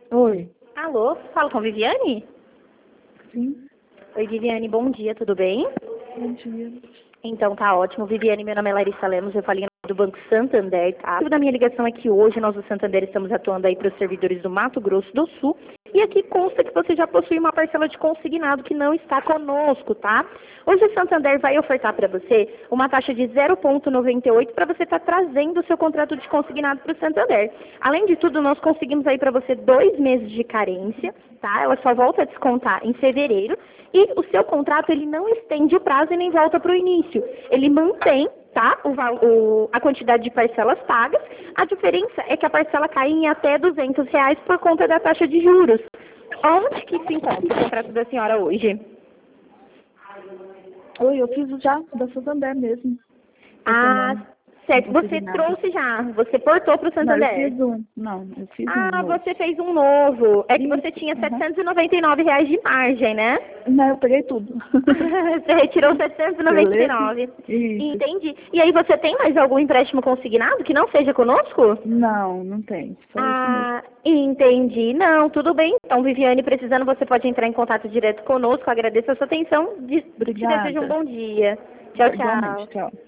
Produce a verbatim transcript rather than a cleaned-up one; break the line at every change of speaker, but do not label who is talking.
Oi.
Alô, falo com Viviane?
Sim.
Oi, Viviane, bom dia, tudo bem?
Bom dia.
Então tá ótimo. Viviane, meu nome é Larissa Lemos, eu falei do Banco Santander, tá? O motivo da minha ligação é que hoje nós do Santander estamos atuando aí para os servidores do Mato Grosso do Sul e aqui consta que você já possui uma parcela de consignado que não está conosco, tá? Hoje o Santander vai ofertar para você uma taxa de zero vírgula noventa e oito para você estar trazendo o seu contrato de consignado para o Santander. Além de tudo, nós conseguimos aí para você dois meses de carência, tá? Ela só volta a descontar em fevereiro e o seu contrato ele não estende o prazo e nem volta para o início. Ele mantém, tá? O, val- o, a quantidade de parcelas pagas. A diferença é que a parcela cai em até duzentos reais por conta da taxa de juros. Onde que se encontra o contrato da senhora hoje?
Oi, eu fiz já da Santander mesmo.
Ah, certo. Você
Consignado.
trouxe já, você portou para o
Não, eu
Santander.
fiz um. Não, eu fiz um.
Ah,
novo.
você fez um novo. É que
Isso,
você tinha
aham.
setecentos e noventa e nove reais de margem, né?
Não, eu peguei tudo.
Você retirou setecentos e noventa e nove.
Isso.
Entendi. E aí você tem mais algum empréstimo consignado que não seja conosco?
Não, não tem. Só isso mesmo.
Ah, entendi. Não, tudo bem. Então, Viviane, precisando, você pode entrar em contato direto conosco. Agradeço a sua atenção. De- Te desejo um
Obrigada.
bom dia. Tchau, tchau.
Igualmente, tchau.